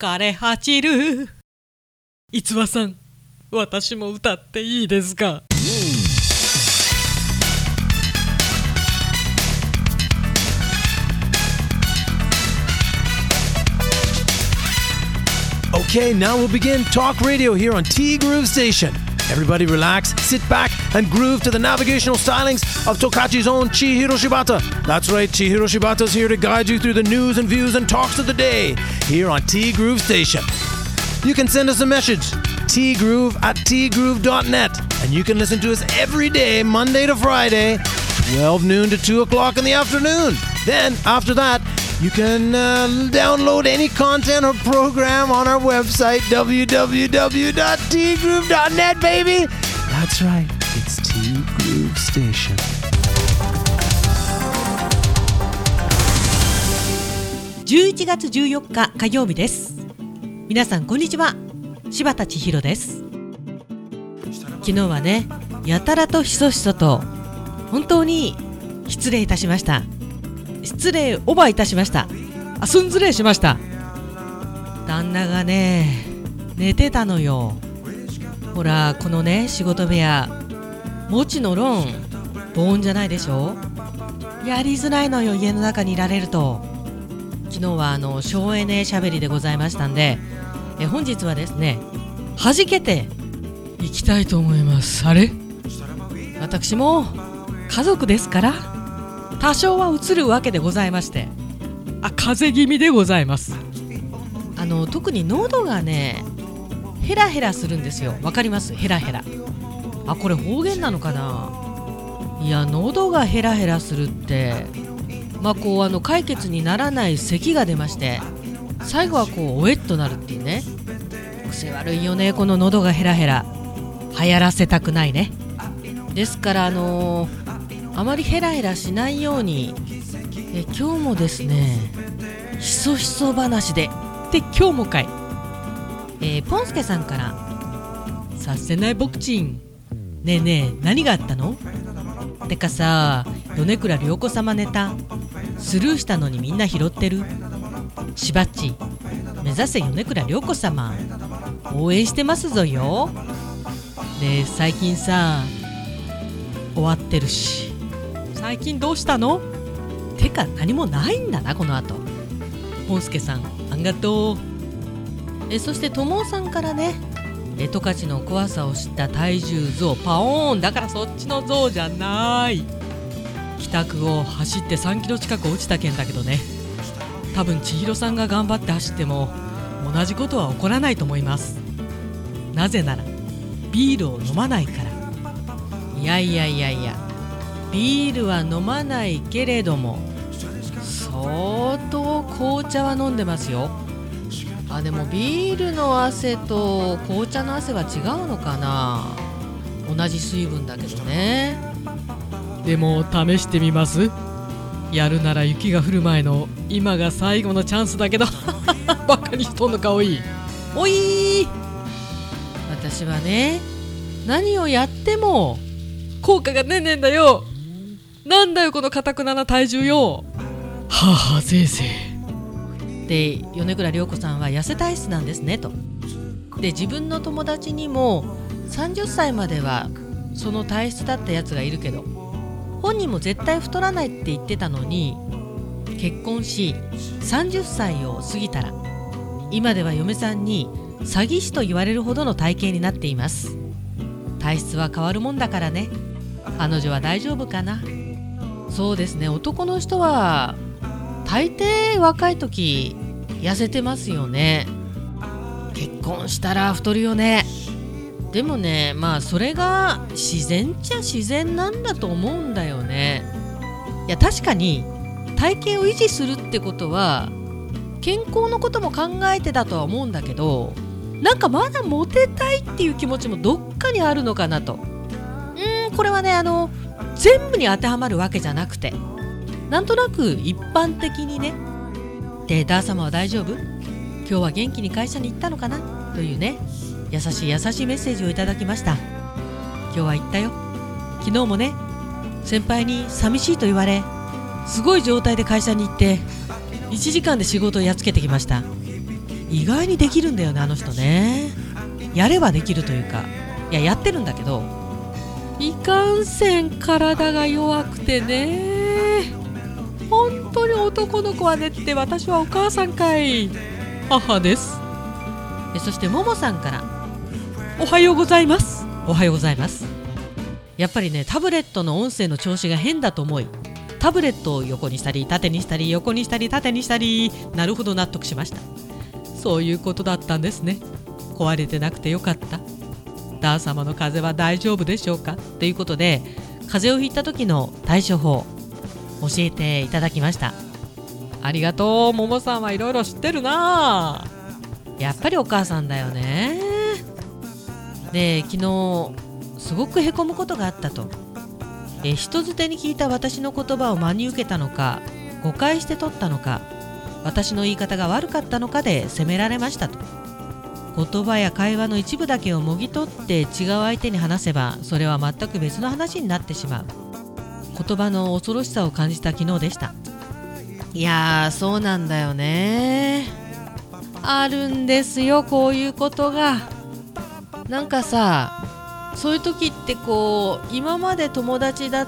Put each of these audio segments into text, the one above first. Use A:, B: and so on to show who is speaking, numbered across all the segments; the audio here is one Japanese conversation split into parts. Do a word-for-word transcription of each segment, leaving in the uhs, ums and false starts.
A: 枯れ果ちる。いつわさん、私も歌っていいですか？
B: Okay, now we'll begin Talk Radio here on T Groove Station. Everybody relax, sit back, and groove to the navigational stylings of Tokachi's own Chihiro Shibata. That's right, Chihiro Shibata's here to guide you through the news and views and talks of the day here on T Groove Station. You can send us a message, tgroove at tgroove dot net, and you can listen to us every day, Monday to Friday, twelve noon to two o'clock in the afternoon. Then, after that, you can uh, download any content or program on our website, w w w dot t groove dot net, baby. That's right, it's T Groove Station.
A: じゅういちがつじゅうよっか火曜日です。皆さんこんにちは、柴田千尋です。昨日はね、やたらとひそひそと本当に失礼いたしました。失礼オーバーいたしました。あ、すんずれしました。旦那がね、寝てたのよ。ほら、このね、仕事部屋、もちのろん防音じゃないでしょ。やりづらいのよ、家の中にいられると。昨日はあの省エネしゃべりでございましたんで、え本日はですね、弾けていきたいと思います。あれ、私も家族ですから多少は映るわけでございまして、あ、風邪気味でございます。あの特に喉がね、ヘラヘラするんですよ。わかります？ヘラヘラ。あ、これ方言なのかな。いや、喉がヘラヘラするって、まあこうあの解決にならない咳が出まして、最後はこうおえっとなるっていうね。癖悪いよね、この喉がヘラヘラ。流行らせたくないね。ですからあのーあまりヘラヘラしないように、え今日もですね、ひそひそ話でで今日もかい、えー、ポンスケさんからさせないボクチン、ねえねえ何があったのてかさ、米倉涼子様ネタスルーしたのにみんな拾ってる。しばっち目指せ米倉涼子様、応援してますぞよ。で最近さ終わってるし、最近どうしたの？てか何もないんだなこの後。ポンスケさんありがとう。えそしてともさんからね、え十勝の怖さを知った体重増パオーン、だからそっちの増じゃない。帰宅後走ってさんキロ近く落ちた件だけどね、多分千尋さんが頑張って走っても同じことは起こらないと思います。なぜならビールを飲まないから。いやいやいやいや、ビールは飲まないけれども相当紅茶は飲んでますよ。あ、でもビールの汗と紅茶の汗は違うのかな。同じ水分だけどね。でも試してみます。やるなら雪が降る前の今が最後のチャンスだけどバカにしとんのかおいおい。私はね、何をやっても効果が出ねえんだよ。なんだよこのかたくなな体重よ。はあはあぜいぜいで、米倉涼子さんは痩せ体質なんですねと。で自分の友達にもさんじゅっさいまではその体質だったやつがいるけど、本人も絶対太らないって言ってたのに、結婚しさんじゅっさいを過ぎたら今では嫁さんに詐欺師と言われるほどの体型になっています。体質は変わるもんだからね。彼女は大丈夫かな。そうですね、男の人は大抵若い時痩せてますよね。結婚したら太るよね。でもね、まあそれが自然っちゃ自然なんだと思うんだよね。いや確かに体型を維持するってことは健康のことも考えてだとは思うんだけど、なんかまだモテたいっていう気持ちもどっかにあるのかなと。うーんこれはね、あの全部に当てはまるわけじゃなくて、なんとなく一般的にね。でダー様は大丈夫？今日は元気に会社に行ったのかなというね、優しい優しいメッセージをいただきました。今日は行ったよ。昨日もね、先輩に寂しいと言われ、すごい状態で会社に行っていちじかんで仕事をやっつけてきました。 意外にできるんだよね、あの人ね。やればできるというか、いややってるんだけど、いかんせん体が弱くてね。本当に男の子はねって、私はお母さんかい、母です。えそしてももさんから、おはようございます。おはようございます。やっぱりね、タブレットの音声の調子が変だと思い、タブレットを横にしたり縦にしたり横にしたり縦にしたり、なるほど納得しました。そういうことだったんですね。壊れてなくてよかった。ダー様の風邪は大丈夫でしょうかということで、風邪をひいた時の対処法教えていただきました。ありがとう。ももさんはいろいろ知ってるな。やっぱりお母さんだよね。で、昨日すごくへこむことがあったと。え人づてに聞いた私の言葉を真に受けたのか、誤解して取ったのか、私の言い方が悪かったのかで責められましたと。言葉や会話の一部だけをもぎ取って違う相手に話せば、それは全く別の話になってしまう。言葉の恐ろしさを感じた昨日でした。いやー、そうなんだよね。あるんですよ、こういうことが。なんかさ、そういう時ってこう、今まで友達だった、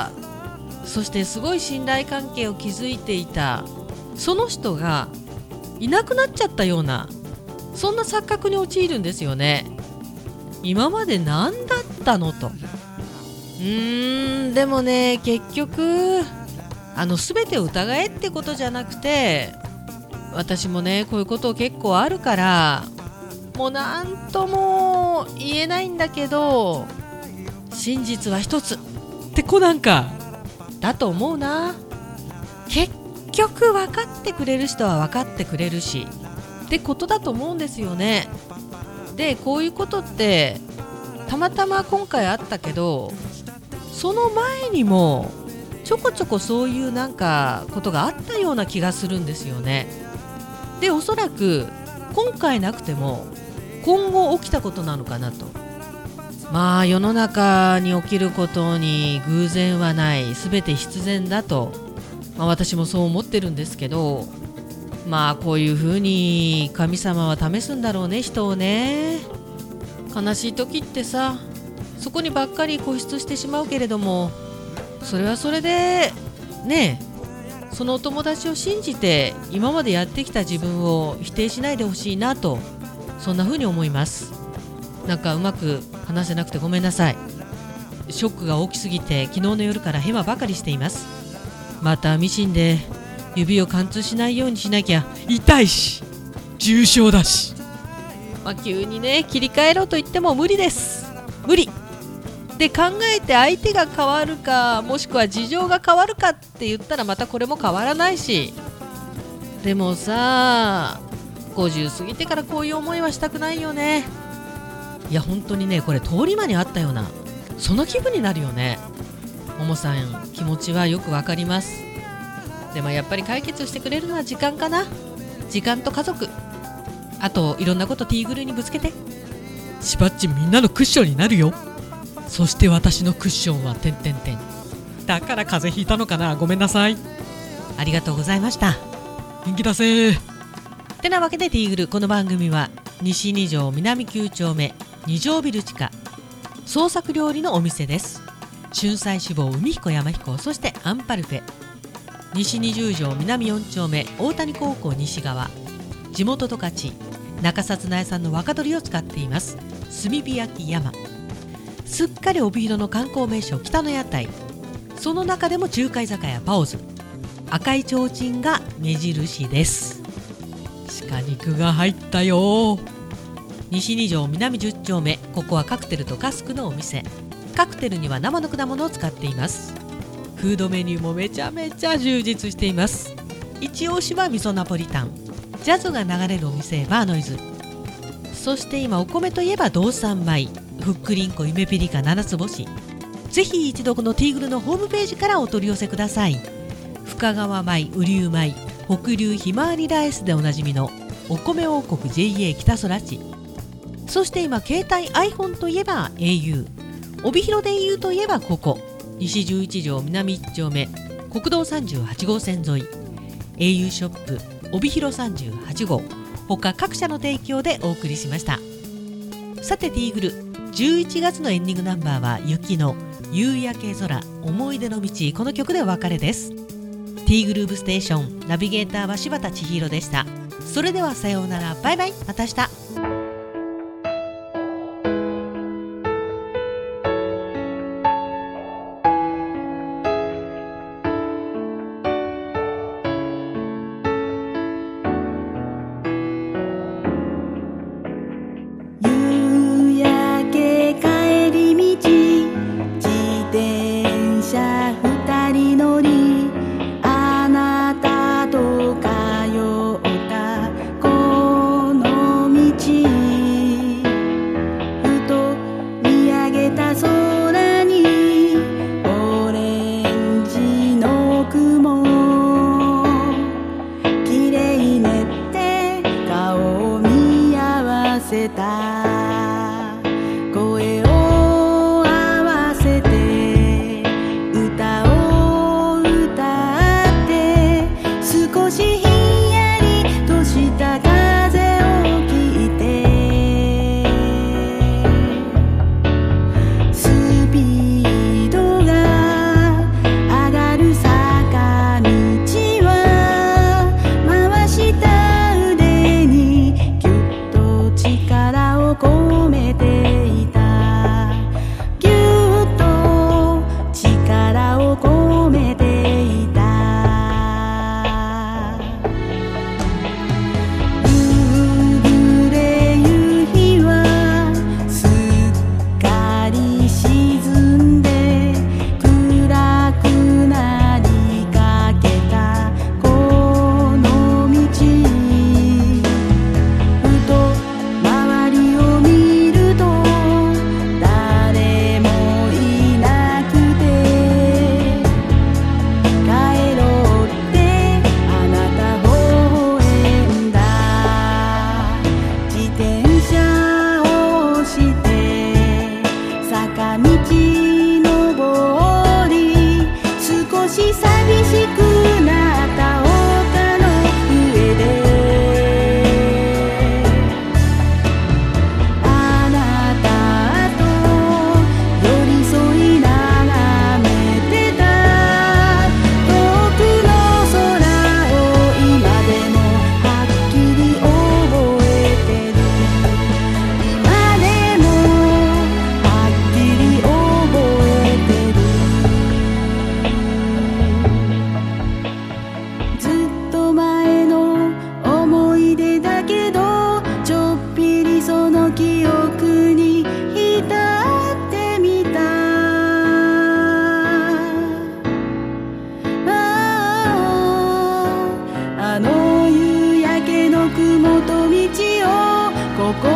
A: そしてすごい信頼関係を築いていたその人がいなくなっちゃったような、そんな錯覚に陥るんですよね。今まで何だったのと。うーんでもね、結局あの全てを疑えってことじゃなくて、私もねこういうこと結構あるから、もうなんとも言えないんだけど、真実は一つって子なんかだと思うな。結局分かってくれる人は分かってくれるしってことだと思うんですよね。で、こういうことってたまたま今回あったけど、その前にもちょこちょこそういうなんかことがあったような気がするんですよね。で、おそらく今回なくても今後起きたことなのかなと。まあ世の中に起きることに偶然はない、全て必然だと、まあ、私もそう思ってるんですけど、まあこういうふうに神様は試すんだろうね、人をね。悲しい時ってさ、そこにばっかり固執してしまうけれども、それはそれでね、そのお友達を信じて今までやってきた自分を否定しないでほしいなと、そんな風に思います。なんかうまく話せなくてごめんなさい。ショックが大きすぎて昨日の夜からヘマばかりしています。またミシンで指を貫通しないようにしなきゃ。痛いし重傷だし、まあ、急にね切り替えろと言っても無理です。無理で、考えて相手が変わるか、もしくは事情が変わるかって言ったらまたこれも変わらないし、でもさ、ごじゅう過ぎてからこういう思いはしたくないよね。いや本当にね、これ通り魔にあったようなその気分になるよね。ももさん気持ちはよくわかります。でもやっぱり解決してくれるのは時間かな。時間と家族、あといろんなことティーグルにぶつけて。しばっちみんなのクッションになるよ。そして私のクッションはてんてんてん。だから風邪ひいたのかな、ごめんなさい。ありがとうございました。元気出せー。てなわけでティーグル、この番組は西二条南きゅう丁目二条ビル地下創作料理のお店です。春菜志望海彦山彦、そしてアンパルフェ。西二十条南よん丁目大谷高校西側、地元十勝中札苗産の若鶏を使っています炭火焼き山。すっかり帯広の観光名所北の屋台、その中でも中華居酒屋パオズ、赤い提灯が目印です。鹿肉が入ったよ。西二条南じゅう丁目、ここはカクテルとカスクのお店。カクテルには生の果物を使っています。フードメニューもめちゃめちゃ充実しています。一押しは味噌ナポリタン、ジャズが流れるお店バーノイズ。そして今お米といえば道産米、ふっくりんこ夢ピリカ七つ星。ぜひ一度このティーグルのホームページからお取り寄せください。深川米、雨竜米、北流ひまわりライスでおなじみのお米王国 ジェイエー 北空地。そして今携帯 iPhone といえば エーユー、 帯広で エーユー といえばここ西じゅういち条南いち丁目国道さんじゅうはち号線沿い エーユー ショップ帯広さんじゅうはち号他各社の提供でお送りしました。さてティーグル、じゅういちがつのエンディングナンバーは雪の夕焼け空思い出の道、この曲でお別れです。ティーグルーブステーションナビゲーターは柴田千尋でした。それではさようなら、バイバイ、また明日。
C: 声を合わせて歌を歌って少しひんやりとした風を聞いてスピードが上がる坂道は回した腕にぎゅっと力を込めていたぎゅっと力を込めていた夕暮れ夕日はすっかり沈んで暗くなりかけたこの道ふと周りを見ると誰もいなくて帰ろうってあなた微笑んだ自転車を押して坂道登り少し寂しくなった丘の上であなたと寄り添い眺めてた遠くの空を今でもはっきり覚えてる今でもはっきり覚えてるずっと前の思い出だけどちょっぴりその記憶に浸ってみたあああの夕焼けの雲と道をここ